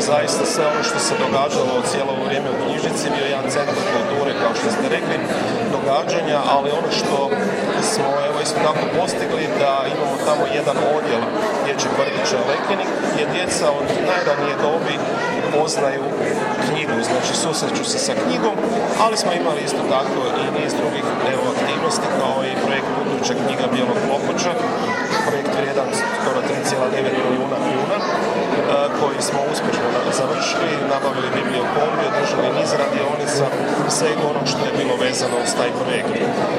zaista sve ono što se događalo cijelo vrijeme u knjižnici, bio jedan centar kulture, kao što ste rekli, događanja, ali ono što smo isto tako postigli da imamo tamo jedan odjel dječjeg vrtića Lekenik, gdje djeca od najranije dobi poznaju knjigu, znači susreću se sa knjigom, ali smo imali isto tako i niz drugih aktivnosti kao i projekt Buduća knjiga Bijelog klobuča, projekt vrijedan skoro 3,9 milijuna kuna, koji smo uspješno završili, nabavili bibliokombi, održali niz radionica, sve ono što je bilo vezano uz taj projekt.